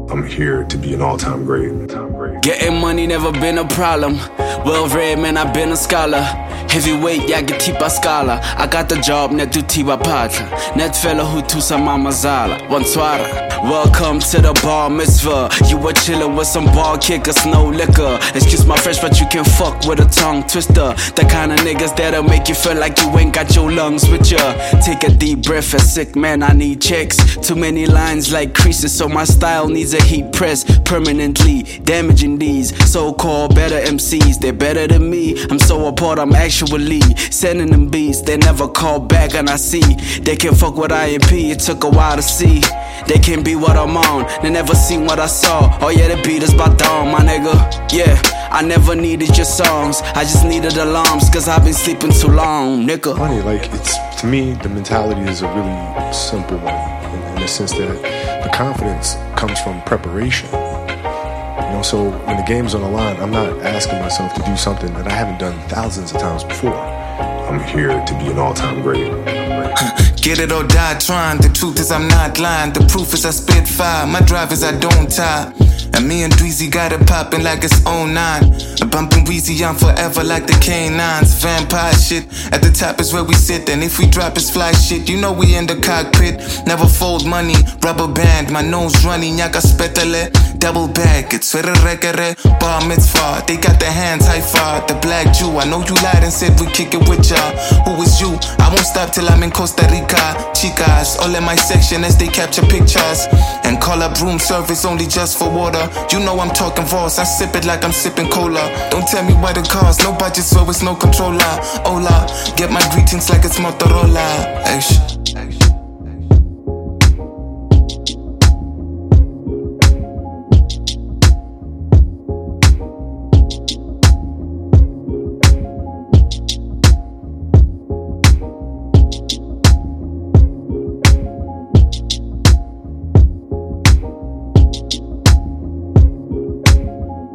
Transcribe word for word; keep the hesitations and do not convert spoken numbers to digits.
I'm here to be an all-time great. Getting money never been a problem. Well-read, man, I've been a scholar. Heavyweight, jag är tippa skala. I got the job, net du tiba pata. Net fella who tu sa mama zala. Bonsoir. Welcome to the bar mitzvah. You were chillin' with some ball kickers, no liquor. Excuse my French, but you can fuck with a tongue twister. The kind of niggas that'll make you feel like you ain't got your lungs with ya. Take a deep breath, a sick man, I need checks. Too many lines like creases, so my style needs a heat press. Permanently damaging these so-called better M Cs. They're better than me, I'm so apart, I'm actually sending them beats. They never call back and I see they can fuck with I M P, it took a while to see. They can be what I'm on, they never seen what I saw. Oh yeah, the beat is by dawn, my nigga. Yeah, I never needed your songs, I just needed alarms, cause I've been sleeping too long, nigga. Funny, like, it's, to me, the mentality is a really simple one, in, in the sense that the confidence comes from preparation. You know, so when the game's on the line, I'm not asking myself to do something that I haven't done thousands of times before. I'm here to be an all-time great. Get it or die trying. The truth is I'm not lying. The proof is I spit fire. My drive is I don't tie. And me and Dweezy got it poppin' like it's oh nine. Bumpin' Weezy, I'm forever like the K nines. Vampire shit, at the top is where we sit. And if we drop it's fly shit, you know we in the cockpit. Never fold money, rubber band. My nose runny, nyaka spetale. Double bag, it's for the rekere. Bar mitzvah, they got their hands high far. The black Jew, I know you lied and said we kick it with ya. Who is you? I won't stop till I'm in Costa Rica. Chicas, all in my section as they capture pictures. And call up room service only just for water. You know I'm talking Voss, I sip it like I'm sipping cola. Don't tell me what it costs, no budget so it's no controller. Hola, get my greetings like it's Motorola. Eish.